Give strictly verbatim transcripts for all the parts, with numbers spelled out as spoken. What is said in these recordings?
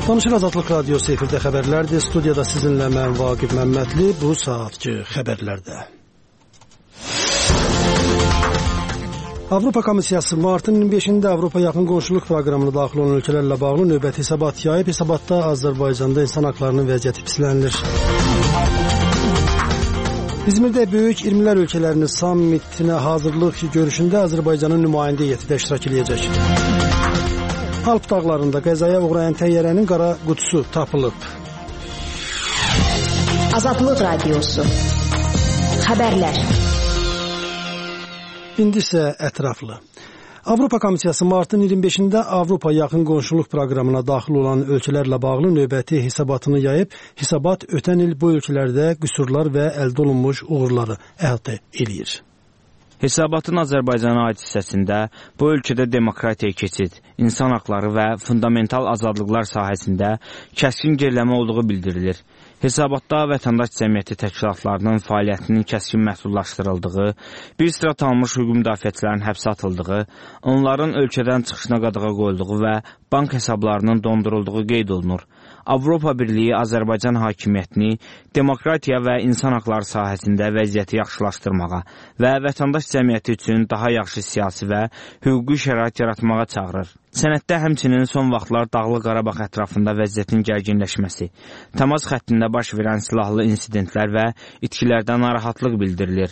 Danışıq Azadlıq Radiosu efirdə xəbərlərdir. Studiyada sizinlə mən Vaqif Məmmədli. Bu saatki xəbərlərdə. Avropa Komissiyası martın iyirmi beşində Avropa Yaxın Qonşuluq Proqramına daxil olan ölkələrlə bağlı növbəti hesabat yayıb. Hesabatda Azərbaycanda insan haqlarının vəziyyəti pislənilir. İzmirdə Böyük İrmilər ölkələrinin sammitinə hazırlıq görüşündə Azərbaycanın nümayəndə heyəti də iştirak edəcək. Alp dağlarında qəzaya uğrayan təyyarənin qara qutusu tapılıb. Azadlıq Radiosu. Xəbərlər. İndi isə ətraflı. Avropa Komissiyası martın iyirmi beşində Avropa Yaxın Qonşuluq Proqramına daxil olan ölkələrlə bağlı növbəti hesabatını yayıb, hesabat ötən il bu ölkələrdə qüsurlar və əldə olunmuş uğurları əhatə eləyir. Hesabatın Azərbaycana aid hissəsində bu ölkədə demokratiya keçid, insan haqları və fundamental azadlıqlar sahəsində kəskin geriləmə olduğu bildirilir. Hesabatda vətəndaş cəmiyyəti təşkilatlarının fəaliyyətinin kəskin məhdudlaşdırıldığı, bir sıra tanınmış hüquq müdafiəçilərin həbsə atıldığı, onların ölkədən çıxışına qadağa qoyulduğu və bank hesablarının dondurulduğu qeyd olunur. Avropa Birliyi Azərbaycan hakimiyyətini demokratiya və insan haqları sahəsində vəziyyəti yaxşılaşdırmağa və vətəndaş cəmiyyəti üçün daha yaxşı siyasi və hüquqi şərait yaratmağa çağırır. Sənəddə həmçinin son vaxtlar Dağlıq Qarabağ ətrafında vəziyyətin gərginləşməsi, təmas xəttində baş verən silahlı insidentlər və itkilərdən narahatlıq bildirilir.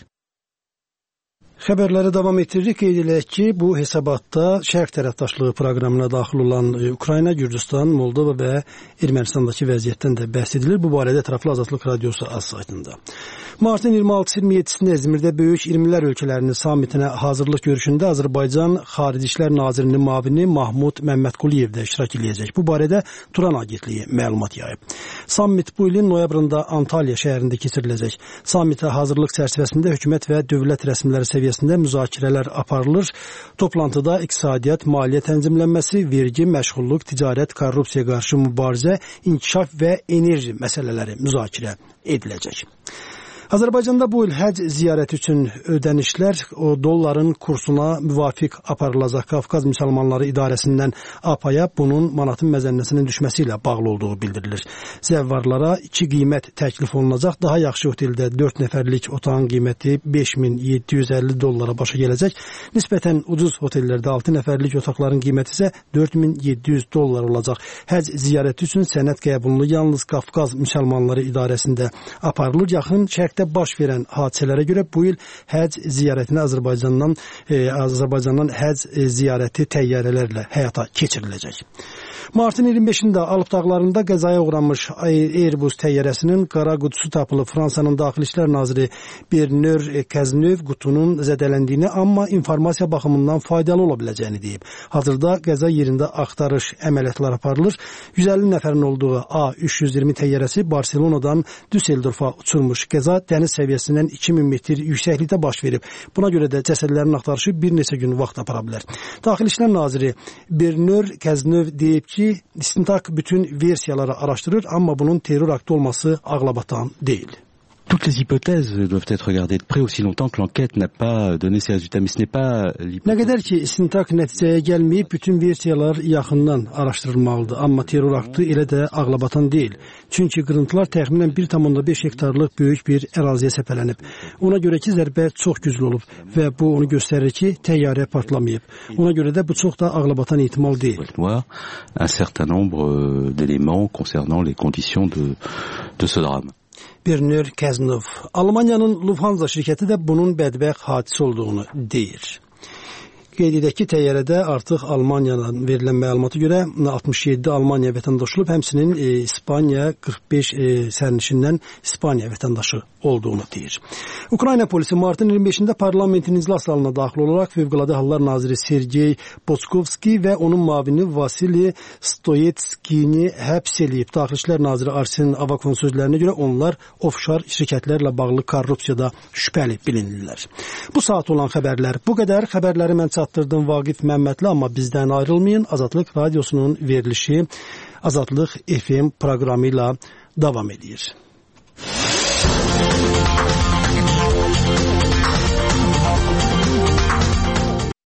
Xəbərləri davam etdiririk. Qeyd edək ki, bu hesabatda Şərq tərəfdaşlığı proqramına daxil olan Ukrayna, Gürcüstan, Moldova və Ermənistandakı vəziyyətdən də bəhs edilir. Bu barədə ətraflı Azadlıq Radiosu az saytında. Martın iyirmi altısı iyirmi yeddisində İzmirdə Böyük İrmilər ölkələrinin sammitinə hazırlıq görüşündə Azərbaycan Xarici İşlər Nazirinin müavini Mahmud Məmmədquliyev də iştirak edəcək. Bu barədə Turan agentliyi məlumat yayıb. Sammit bu ilin noyabrında Antalya şəhərində keçiriləcək. Sammitə hazırlıq çərçivəsində hökumət və dövlət rəsmiləri səviyyəsində müzakirələr aparılır. Toplantıda iqtisadiyyat, maliyyə tənzimlənməsi, vergi, məşğulluq, ticarət, korrupsiyaya qarşı mübarizə, inkişaf və enerji məsələləri müzakirə ediləcək. Azərbaycanda bu il həcc ziyarəti üçün ödənişlər o dolların kursuna müvafiq aparılacaq. Qafqaz Müsəlmanları İdarəsindən A P A-ya bunun manatın məzənnəsinin düşməsi ilə bağlı olduğu bildirilir. Zəvvarlara iki qiymət təklif olunacaq. Daha yaxşı oteldə dörd nəfərlik otağın qiyməti beş min yeddi yüz əlli dollara başa gələcək. Nisbətən ucuz otellərdə altı nəfərlik otaqların qiyməti isə dörd min yeddi yüz dollar olacaq. Həcc ziyarəti üçün sənəd qəbulunu yalnız Qafqaz Müsəlmanları İdarəsində aparılır. Yaxın Şərq baş verən hadisələrə görə bu il həcc ziyarətini Azərbaycandan e, Azərbaycandan həcc e, ziyarəti təyyarələrlə həyata keçiriləcək. Martın iyirmi beşində Alp dağlarında qəzaya uğramış Airbus təyyarəsinin qara qutusu tapılıb. Fransanın Daxili İşlər naziri Bernard Cazeneuve qutunun zədələndiyini, amma informasiya baxımından faydalı ola biləcəyini deyib. Hazırda qəza yerində axtarış əməliyyatları aparılır. yüz əlli nəfərin olduğu A üç yüz iyirmi təyyarəsi Barselonadan Düsseldorfa uçurmuş. Qəza dəniz səviyyəsindən iki min metr yüksəklikdə baş verib. Buna görə də cəsədlərin axtarışı bir neçə gün vaxt apara bilər. Daxili İşlər naziri Bernard Cazeneuve deyib ki, istintaq bütün versiyaları araşdırır, amma bunun terror aktı olması ağlabatan deyil. Toutes les hypothèses doivent être regardées de près aussi longtemps que l'enquête n'a pas donné ses résultats. Mais ce n'est pas l'hypothèse. Nə qədər ki, istintaq nəticəyə gəlməyib, bütün versiyalar yaxından araşdırılmalıdır. Amma terror aktı elə də ağlabatan deyil. Çünki qırıntılar təxminən bir tam beş hektarlıq böyük bir əraziyə səpələnib. Ona görə ki, zərbə çox güclü olub və bu onu göstərir ki, təyyarə partlamayıb. Ona görə də bu çox da ağlabatan ehtimal deyil. Un certain nombre d'éléments concernant les conditions de, de ce drame. Bernard Cazeneuve. Almaniyanın Lufthansa şirkəti də bunun bədbəxt hadisə olduğunu deyir. Qeyd edək ki, təyyarədə artıq Almaniyadan verilən məlumata görə altmış yeddi Almaniya vətəndaşı olub, həmçinin e, İspaniya qırx beş e, sərnişindən İspaniya vətəndaşı olduğunu deyir. Ukrayna polisi martın iyirmi beşində parlamentin iclas salonuna daxil olaraq Fövqəladə Hallar naziri Sergey Botskovski və onun müavini Vasili Stoyetskini həbs edib. Daxili İşlər naziri Arsen Avakon sözlərinə görə onlar ofşar şirkətlərlə bağlı korrupsiyada şübhəli bilinirlər. Bu saat olan xəbərlər bu qədər. Xəbərləri mən çatdırdım Vaqif Məmmədli, amma bizdən ayrılmayın. Azadlıq Radiosunun verilişi Azadlıq F M proqramı ilə davam edir.